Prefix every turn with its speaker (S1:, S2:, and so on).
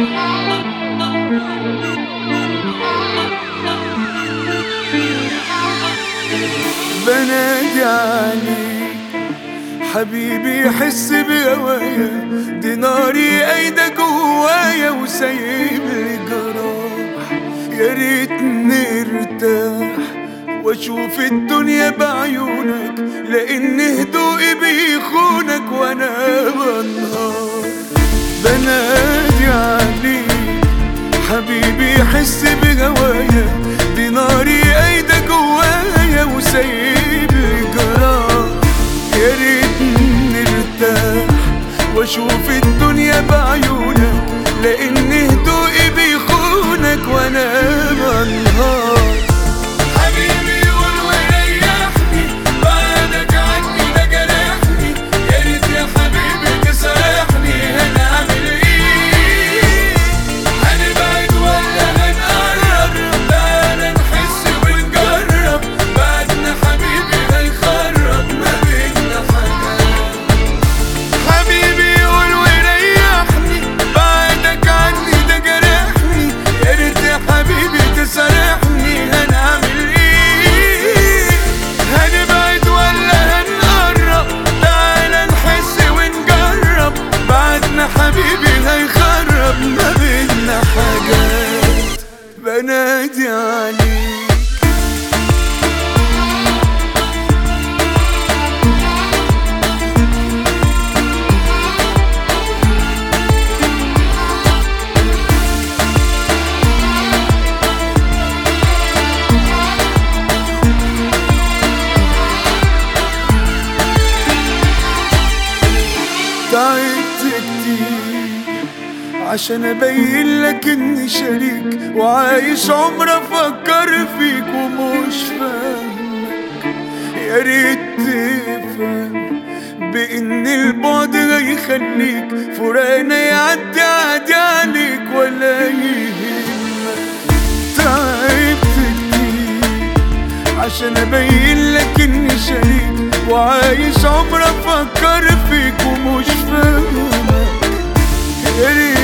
S1: بنادي عليك حبيبي يحس بهوايا، دي ناري قايدة جوايا وسايب لي جراح. يا ريت نرتاح واشوف الدنيا بعيونك، لان هدوئي بيخونك وانا بنهار. بنادي عليك حبيبي يحس بهوايا، دي ناري قايدة جوايا وسايب لي جراح. يا ريت نرتاح واشوف الدنيا بعيونك، لان هدوئي بيخونك وانا بنهار. حبيبي قول وريحني، بعدك عني ده جرحني. يا ريت يا حبيبي تسامحني، هنعمل ايه؟ هنبعد ولا هنقرب؟ تعالى نحس ونجرب، بعدنا حبيبي هيخرب ما بينا حاجات. حبيبي قول وريحني، بعدك عني ده جرحني. يا ريت يا حبيبي تسامحني، هنعمل ايه؟ هنبعد ولا هنقرب؟ تعالى نحس ونجرب، بعدنا حبيبي هيخرب ما بينا حاجات. بنادي عليك تعبت كتير عشان ابين لك اني شريك، وعايش عمر افكر فيك ومش فاهمك. يا ريت تفهم بان البعد هيخليك فراقنا يعدي عادي عليك ولا يهمك. تعبت كتير عشان ابين لك اني شريك، وعايش عمر افكر فيك ومش فاهمك. يا ريت